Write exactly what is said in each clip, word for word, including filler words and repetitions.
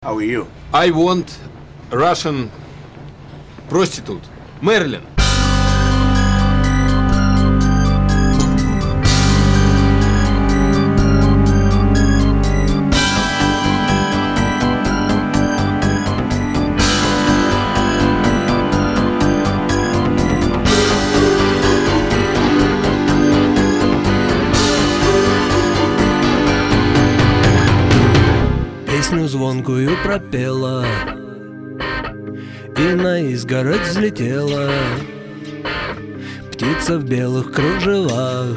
How are you? I want Russian prostitute. Marilyn. Песню звонкую пропела и на изгородь взлетела птица в белых кружевах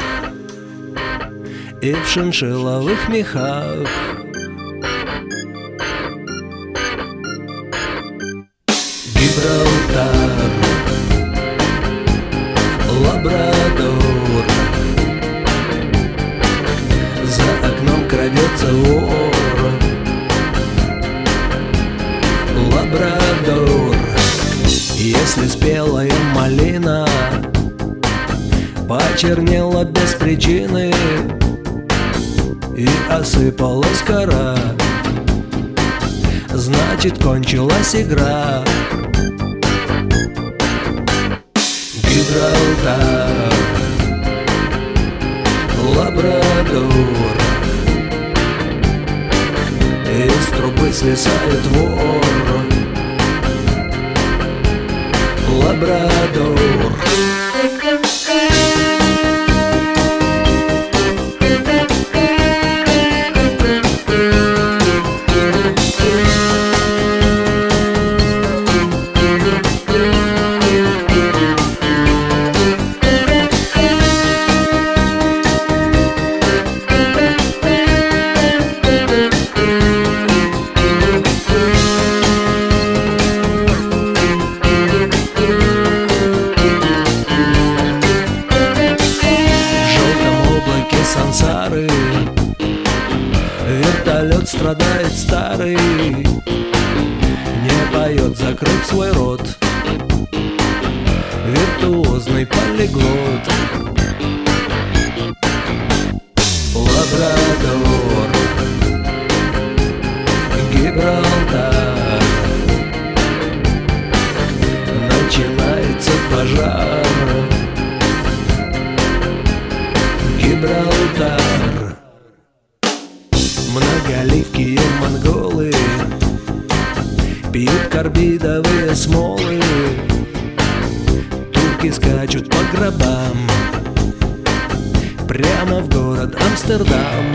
и в шиншилловых мехах. Гибралтар, Лабрадор, за окном крадется вор. Лабрадор, если спелая малина почернела без причины и осыпалась кора, значит, кончилась игра. Гибралтар, Лабрадор, из трубы свисает вор. Лабрадор. Сансары вертолет страдает старый, не поет, закрыв свой рот, виртуозный полиглот. Лабрадор, Гибралтар, начинается пожар. Гибралтар, многоликие монголы пьют карбидовые смолы, турки скачут по гробам прямо в город Амстердам.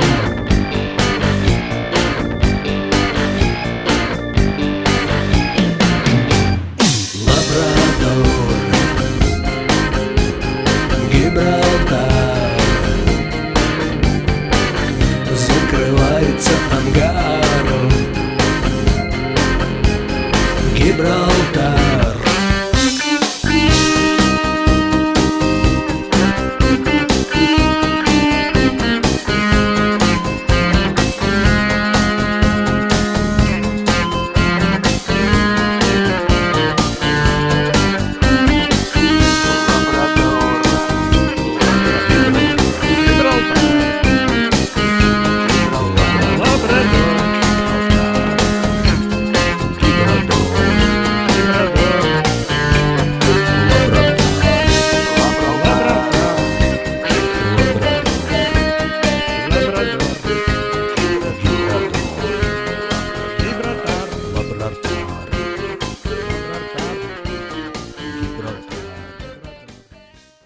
Лабрадор, Гибралтар, закрывается ангар. Гибралтар.